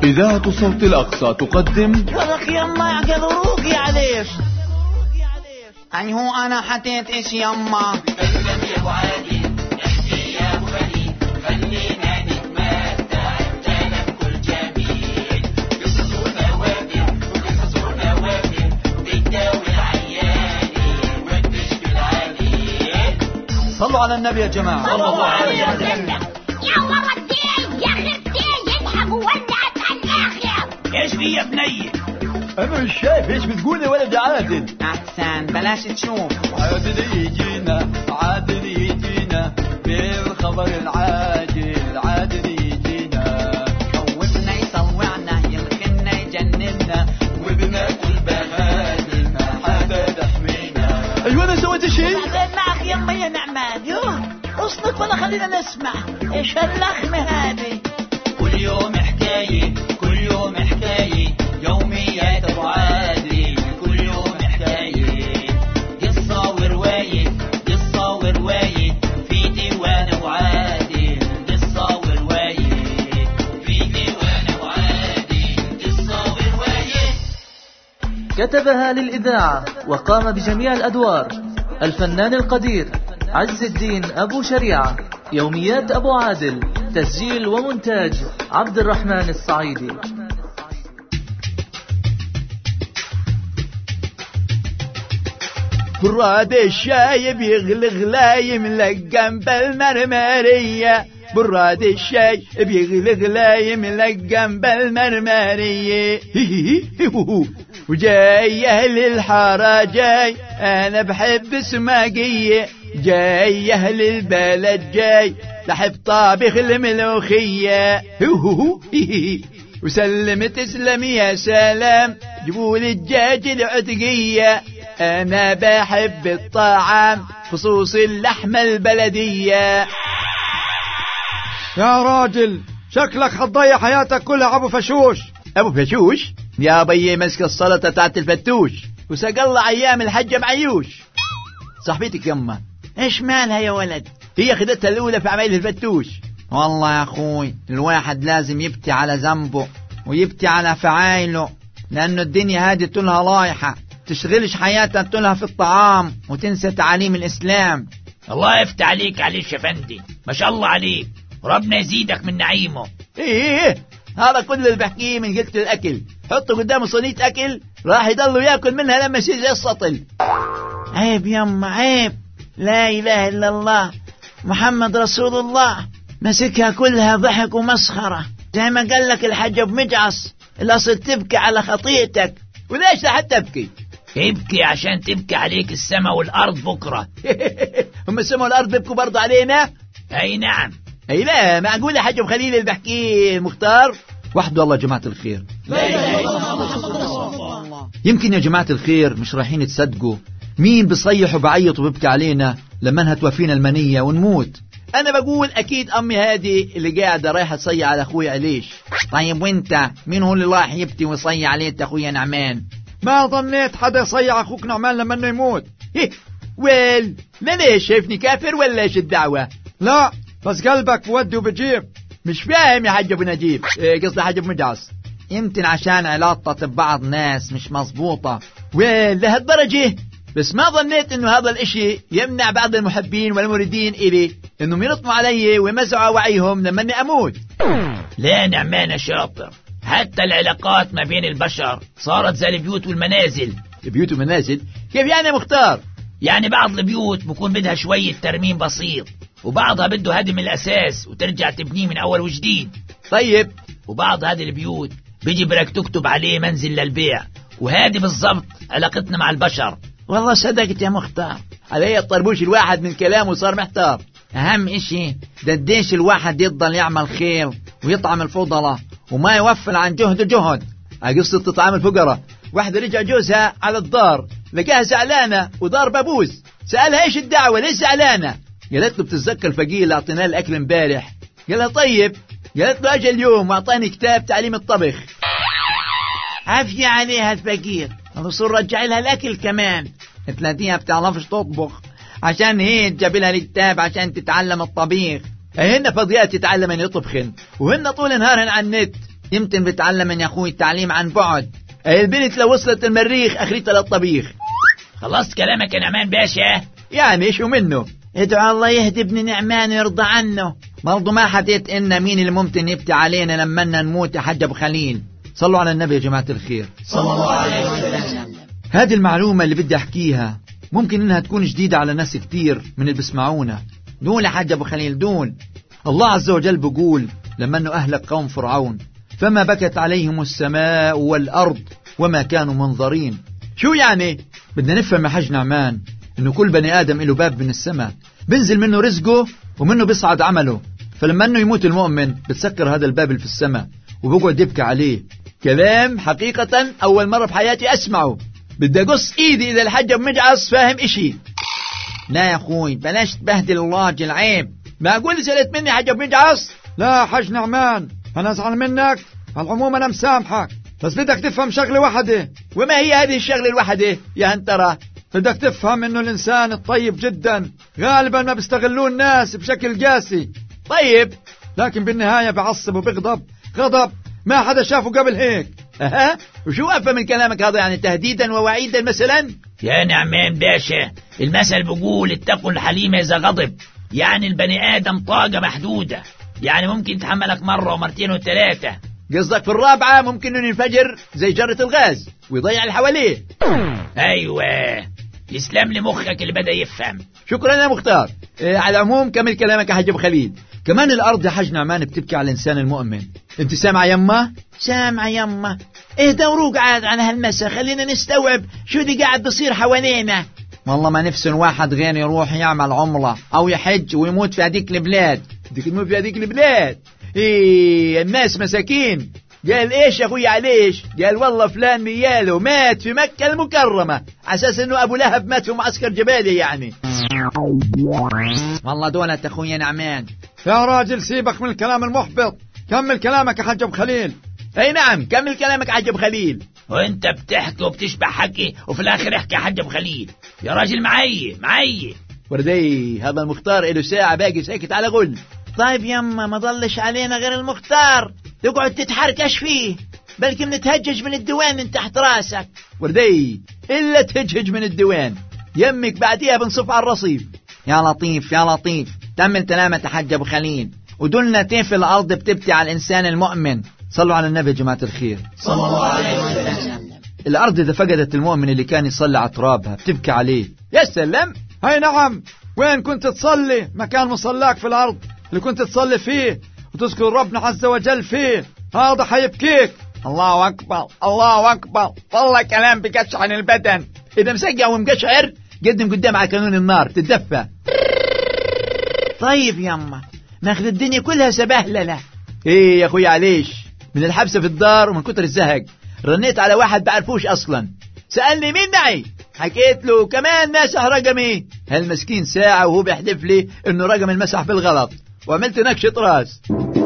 إذاعة صوت الأقصى تقدم ولك يما اعقل وروقي عليش. يعني هو أنا حطيت إيش يما؟ تكلم يا أبو عادل، احكي يا أبو خليل، خلينا نتمتع بكلام كل جميل. قصص ونوادر وقصص ونوادر بتداوي العياني وتشفي العليل. صلوا على النبي يا جماعة. صلى الله عليه وسلم. يا ورا الدين يا خرتين يضحك وولعت على الآخر. ايش في يا بني؟ أنا مش شايف إيش بتقول يا ولد عادل. أحسن بلاش تشوف. عادل يجينا، عادل يجينا بالخبر العاجل، عادل يجينا خوفنا يصوعنا يلخنا يجننا وبناكل بهادل ما حدا تحمينا. أيوة أنا سويت شيء؟ بعدين معك يما يا نعمان. يوه اصلك ولا خلينا نسمع ايش هاللخمة هذه. كل يوم حكاية، كل يوم حكاية، يوميات أبو عادل، كل يوم حكاية، قصة ورواية، قصة ورواية، في ديوان أبو عادل، قصة ورواية، في ديوان أبو عادل، قصة ورواية. كتبها للإذاعة وقام بجميع الأدوار الفنان القدير عز الدين أبو شريعة. يوميات أبو عادل، تسجيل ومونتاج عبد الرحمن الصعيدي. براد الشاي بيغلي غلاي ملقم بالمرمرية، براد الشاي بيغلي غلاي ملقم بالمرمرية. وجاي أهل الحارة جاي أنا بحب سماقية، جاي أهل البلد جاي لحب طابخ الملوخية. وسلم تسلم يا سلام جبولي الدجاج العتقية، أنا بحب الطعام خصوص اللحمة البلدية. يا راجل شكلك حتضيع حياتك كلها أبو فشوش. أبو فشوش؟ يا بيي مسك السلطة تاعت الفتوش وسقلع أيام الحجة معيوش. صاحبتك يما ايش مالها يا ولد؟ هي خدتها الأولى في عمايل الفتوش. والله يا أخوي الواحد لازم يبكي على ذنبه ويبكي على فعايله، لأنه الدنيا هذه طولها لايحة، تشغلش حياتها طولها في الطعام وتنسى تعاليم الإسلام. الله يفتح عليك عليش يا فندي، ما شاء الله عليك، وربنا يزيدك من نعيمه. إيه هذا كل اللي بحكيه من قلة الأكل. حطه قدامه صينية أكل راح يضلوا يأكل منها لما يصير زي السطل. عيب يما عيب، لا إله إلا الله محمد رسول الله. مسكها كلها ضحك ومسخرة، زي ما قال لك الحاج ابو مجعص الأصل تبكي على خطيئتك. وليش لحد تبكي؟ تبكي عشان تبكي عليك السماء والأرض بكرة. هم السماء والأرض بيبكوا برضو علينا؟ أي نعم. أي لا معقول يا حاج ابو خليل اللي بحكيه المختار وحده. الله جماعة الخير، لا إله إلا الله. يمكن يا جماعة الخير مش رايحين تصدقوا مين بيصيح وبعيط وبيبكي علينا لما انها توفينا المنية ونموت. انا بقول اكيد امي هذه اللي قاعدة رايحة تصيح على اخويا عليش. طيب وانت مين هو اللي راح يبكي ويصيح عليك اخويا نعمان؟ ما ظنيت حدا يصيح اخوك نعمان لما انه يموت. ويل لا ليش شايفني كافر ولا ايش الدعوة؟ لا بس قلبك بودي وبجيب. مش فاهم يا حاج ابو نجيب، قصدي حاج ابو مجعص. يمكن عشان علاقتك ببعض ناس مش مظبوطة. ويل لهالدرجة؟ بس ما ظنيت انه هذا الاشي يمنع بعض المحبين والمريدين الي انهم ينطموا علي ويمزعوا وعيهم لما اني اموت. لا نعمان شاطر، حتى العلاقات ما بين البشر صارت زي البيوت والمنازل. البيوت والمنازل كيف يعني يا مختار؟ يعني بعض البيوت بكون بدها شوية ترميم بسيط، وبعضها بده هدم الأساس وترجع تبنيه من أول وجديد. طيب وبعض هذه البيوت بيجي بدك تكتب عليه منزل للبيع، وهذه بالضبط علاقتنا مع البشر. والله صدقت يا مختار. علي الطربوش الواحد من كلامه صار محتار. أهم إشي قديش الواحد يفضل يعمل خير ويطعم الفضلة وما يوفل عن جهد جهد. قصة تطعام الفقراء، واحدة رجع جوزها على الدار لقاها زعلانة ودار بابوز، سألها ايش الدعوة ليش زعلانة؟ قالت له بتتذكر الفقير اللي اعطيناه الأكل امبارح؟ قالها طيب. قالت له اجى اليوم واعطاني كتاب تعليم الطبخ. عافية عليها الفقير، الرسول رجع لها الأكل كمان. تلاقيها بتعرفش تطبخ عشان هي تجاب لها الكتاب عشان تتعلم الطبيخ. هن فضيات يتعلمن يطبخن وهن طول نهارهن على النت يمكن بتعلم من يا أخوي التعليم عن بعد. البنت لو وصلت المريخ أخريتها للطبيخ. خلصت كلامك يا نعمان باشا؟ يعني شو منه؟ ادعو الله يهدي ابن نعمان ويرضى عنه. برضو ما حديت إن مين اللي ممكن يبكي علينا لما نموت يا حاج أبو خليل. صلوا على النبي يا جماعة الخير صلى الله عليه وسلم. هذه المعلومة اللي بدي أحكيها ممكن إنها تكون جديدة على ناس كتير من اللي بسمعونا. دول يا حاج أبو خليل دول. الله عز وجل بيقول لما أنه أهلك قوم فرعون فما بكت عليهم السماء والأرض وما كانوا منظرين. شو يعني؟ بدنا نفهم يا حاج نعمان إنه كل بني آدم له باب من السماء بنزل منه رزقه ومنه بيصعد عمله. فلما أنه يموت المؤمن بتسكر هذا الباب اللي في السماء وبقعد يبكي عليه. كلام حقيقة أول مرة في حياتي أسمعه. بدي أقص إيدي إذا الحاج أبو مجعص فاهم إشي. لا يا أخوي بلاش تبهدل الراجل عيب. ما أقول زعلت مني حاج أبو مجعص؟ لا حاج نعمان أنا أزعل منك. على العموم أنا مسامحك بس بدك تفهم شغلة واحدة. وما هي هذه الشغلة الواحدة يا هنترى؟ بدك تفهم إنه الإنسان الطيب جدا غالبا ما بيستغلون الناس بشكل قاسي. طيب لكن بالنهاية بعصب وبغضب غضب ما حدا شافه قبل هيك. أها وشو أفهم من كلامك هذا؟ يعني تهديدا ووعيدا مثلا؟ يا نعمان باشا المثل بيقول اتقوا الحليم إذا غضب. يعني البني آدم طاقة محدودة. يعني ممكن تحملك مرة ومرتين وثلاثة. قصدك في الرابعة ممكن إنه ينفجر زي جرة الغاز ويضيع اللي حواليه. أيوة يسلم لي مخك اللي بدأ يفهم. شكرا يا مختار. على العموم كمل كلامك يا حاج أبو خليل. كمان الأرض يا حاج نعمان بتبكي على الإنسان المؤمن. أنت سامع يما؟ سامع يما. اهدى وروق عاد عن هالمسا خلينا نستوعب شو اللي قاعد بصير حوالينا. والله ما نفسن واحد غير يروح يعمل عمرة أو يحج ويموت في هذيك البلاد. بدك تموت في هذيك البلاد؟ إيه الناس مساكين. قال إيش يا أخوي عليش؟ قال والله فلان مياله مات في مكة المكرمة على أساس إنه أبو لهب مات في معسكر جبالي يعني. والله دولة أخويا نعمان. يا راجل سيبك من الكلام المحبط. كمل كلامك يا حاج أبو خليل. أي نعم كمل كلامك يا حاج أبو خليل. وانت بتحكي وبتشبع حكي وفي الآخر احكي يا حاج أبو خليل. يا راجل معي وردي هذا المختار له ساعة باقي ساكت على غل. طيب يما ما ضلش علينا غير المختار تقعد تتحركش فيه. بلكي بنتهجج من الديوان من تحت راسك. وردي إلا تهجج من الديوان يمك بعديها بنصف على الرصيف. يا لطيف يا لطيف تمل كلامك يا حاج أبو خليل. ودلنا كيف الأرض بتبكي على الإنسان المؤمن. صلوا على النبي يا جماعة الخير صلى الله عليه وسلم. الأرض إذا فقدت المؤمن اللي كان يصلي على ترابها بتبكي عليه. يا سلام. هاي نعم. وين كنت تصلي؟ مكان مصلاك في الأرض اللي كنت تصلي فيه وتذكر ربنا عز وجل فيه هذا حيبكيك. الله أكبر الله أكبر. والله كلام بكتش عن البدن. إذا مسجع ومقشعر قدم قدام على كانون النار تتدفى. طيب يما ماخذ الدنيا كلها سبهللة. إيه يا أخوي عليش من الحبسة في الدار ومن كتر الزهق رنيت على واحد بعرفوش أصلا. سألني مين معي حكيت له كمان مسح رقمي. هالمسكين ساعة وهو بيحلف لي إنه رقم المسح بالغلط وعملت نكشة راس.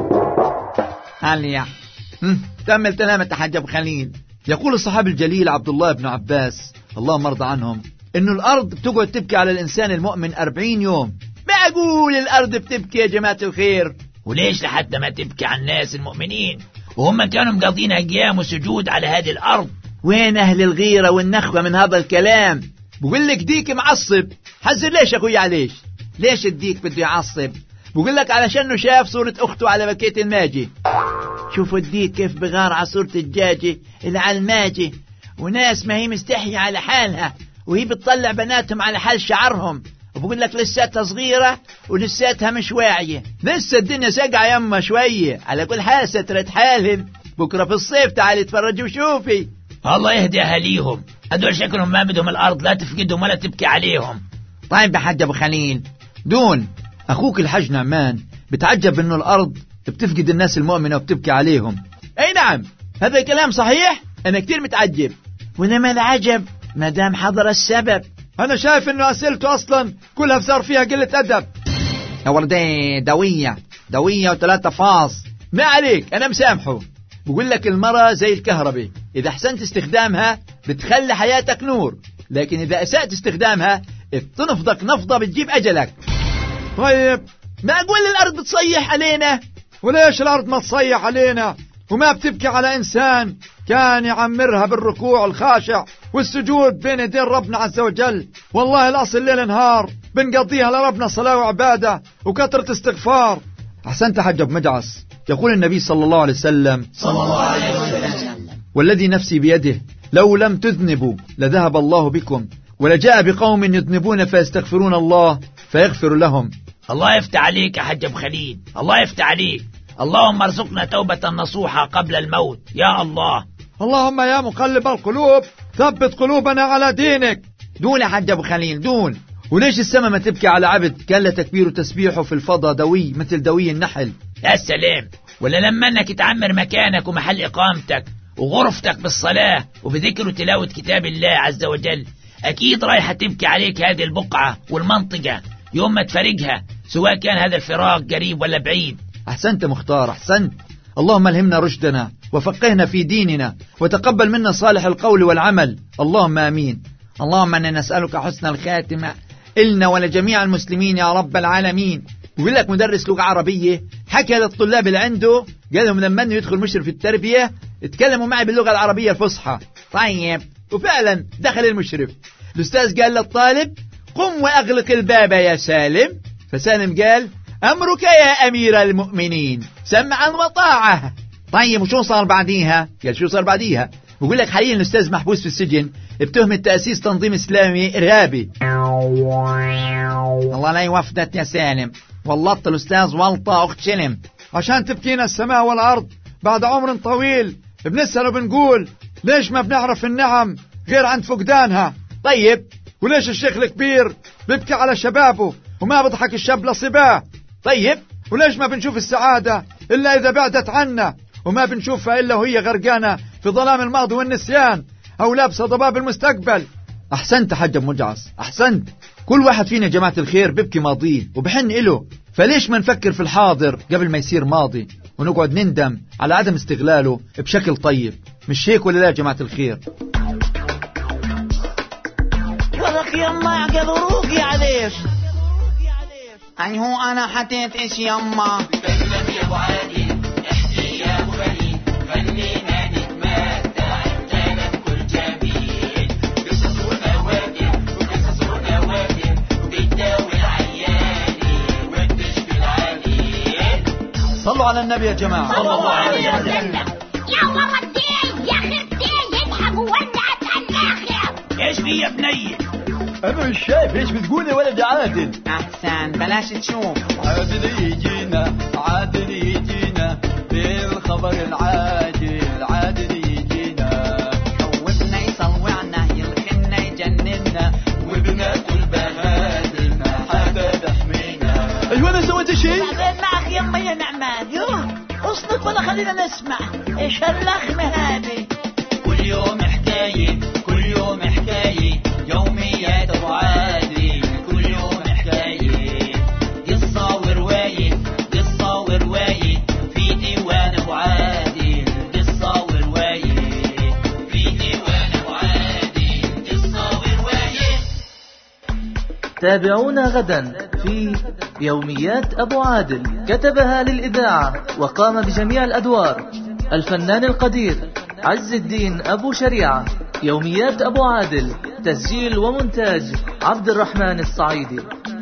هاليا تمل كلامك يا حاج أبو خليل. يقول الصحابي الجليل عبد الله بن عباس اللهم ارضى عنهم إنه الأرض بتقعد تبكي على الإنسان المؤمن 40 يوم. ما أقول الأرض بتبكي يا جماعة الخير. وليش لحد ما تبكي على الناس المؤمنين وهم كانوا مقضين أيام وسجود على هذه الأرض؟ وين أهل الغيرة والنخوة من هذا الكلام؟ بقول لك ديك معصب. حذر ليش أخوي عليش؟ ليش الديك بده يعصب؟ بقول لك علشانه شاف صورة أخته على بكيت الماجي. شوفوا الديك كيف بغار على صورة الجاجي اللي على الماجي. وناس ما هي مستحية على حالها وهي بتطلع بناتهم على حال شعرهم. وبقول لك لساتها صغيرة ولساتها مش واعية. لسه الدنيا ساقعة يما شوية. على كل حال سترت حالهم. بكرة في الصيف تعالي تفرجي وشوفي. الله يهدي أهاليهم. هدول شكلهم ما بدهم الأرض لا تفقدهم ولا تبكي عليهم. طيب يا حاج أبو خليل دون أخوك الحاج نعمان بتعجب إنه الأرض بتفقد الناس المؤمنة وبتبكي عليهم. أي نعم هذا الكلام صحيح. أنا كتير متعجب. ولما العجب ما دام حضر السبب. أنا شايف إنه أسئلته أصلا كلها صار فيها قلة أدب. يا وردي دوية و3 فاص. ما عليك أنا مسامحه. بقول لك المرة زي الكهرباء إذا أحسنت استخدامها بتخلي حياتك نور. لكن إذا أسأت استخدامها بتنفضك نفضة بتجيب أجلك. طيب ما أقول الأرض بتصيح علينا. وليش الأرض ما تصيح علينا؟ وما بتبكي على إنسان كان يعمرها بالركوع الخاشع والسجود بين يدين ربنا عز وجل. والله الأصل ليل نهار بنقضيها لربنا صلاة وعبادة وكثرة استغفار. أحسنت حج أبو مجعص. يقول النبي صلى الله عليه وسلم والذي نفسي بيده لو لم تذنبوا لذهب الله بكم ولجاء بقوم يذنبون فيستغفرون الله فيغفر لهم. الله يفتح عليك يا حج أبو خليل، الله يفتح عليك. اللهم ارزقنا توبة نصوحة قبل الموت يا الله. اللهم يا مقلب القلوب ثبت قلوبنا على دينك. دون يا حج أبو خليل دون. وليش السماء ما تبكي على عبد كان له تكبير وتسبيحه في الفضاء دوي مثل دوي النحل؟ يا سلام. ولا لما انك تعمر مكانك ومحل اقامتك وغرفتك بالصلاة وبذكر وتلاوة كتاب الله عز وجل، اكيد رايحة تبكي عليك هذه البقعة والمنطقة يوم ما تفرقها، سواء كان هذا الفراق قريب ولا بعيد. أحسنت مختار أحسنت. اللهم الهمنا رشدنا وفقهنا في ديننا وتقبل منا صالح القول والعمل، اللهم آمين. اللهم أنا نسألك حسن الخاتمة إلنا ولجميع المسلمين يا رب العالمين. ويقول لك مدرس لغة عربية حكى للطلاب اللي عنده، قال لهم لما يدخل مشرف التربية اتكلموا معي باللغة العربية الفصحى. طيب، وفعلا دخل المشرف. الأستاذ قال للطالب قم وأغلق الباب يا سالم. فسالم قال أمرك يا أمير المؤمنين سمعا وطاعة. طيب وشو صار بعديها؟ قال شو صار بعديها؟ بقول لك حاليا الأستاذ محبوس في السجن بتهمة تأسيس تنظيم إسلامي إرهابي. الله لا يوفدت يا سالم، والله الأستاذ والطة أخت شلم. عشان تبكينا السماء والأرض بعد عمر طويل بنسأل وبنقول ليش ما بنعرف النعم غير عند فقدانها؟ طيب وليش الشيخ الكبير بيبكي على شبابه وما بضحك الشاب لصباه؟ طيب وليش ما بنشوف السعادة إلا إذا بعدت عنا، وما بنشوفها إلا وهي غرقانة في ظلام الماضي والنسيان أو لابسة ضباب المستقبل؟ أحسنت حج أبو مجعص أحسنت. كل واحد فينا يا جماعة الخير بيبكي ماضيه وبحن إله، فليش ما نفكر في الحاضر قبل ما يصير ماضي ونقعد نندم على عدم استغلاله بشكل طيب؟ مش هيك ولا لا يا جماعة الخير؟ ولك يما عقد روقي عليك. أي هو أنا حتيت إيش يما؟ تسلم يا أبو عادل، احكي يا أبو خليل، خلينا نتمتع بكلام كل جميل. قصص ونوادر وقصص ونوادر وبتداوي العياني وبتشفي العليل. صلوا على النبي يا جماعة صلى الله عليه وسلم. يا والله الدين يا خرتين يضحك وولعت الآخر. ايش في يا بني؟ أنا مش شايف ايش بتقول يا ولد عادل. أحسن بلاش تشوف. عادل يجينا عادل يجينا بالخبر العاجل، عادل يجينا خوفنا يصوعنا يلخنا يجننا وبناكل بهادل ما حدا تحمينا. أيوة أنا سويت شيء؟ بعدين معك يما يا نعمان. يوه اصنف ولا خلينا نسمع ايش هاللخمة هذه. كل يوم حكاية كل يوم حكاية يوميات أبو عادل، كل يوم حكاية قصة ورواية قصة ورواية في ديوان أبو عادل. قصة ورواية في ديوان أبو عادل. قصة ورواية. تابعونا غدا في يوميات أبو عادل. كتبها للإذاعة وقام بجميع الأدوار الفنان القدير عز الدين أبو شريعة. يوميات أبو عادل تسجيل ومونتاج عبد الرحمن الصعيدي.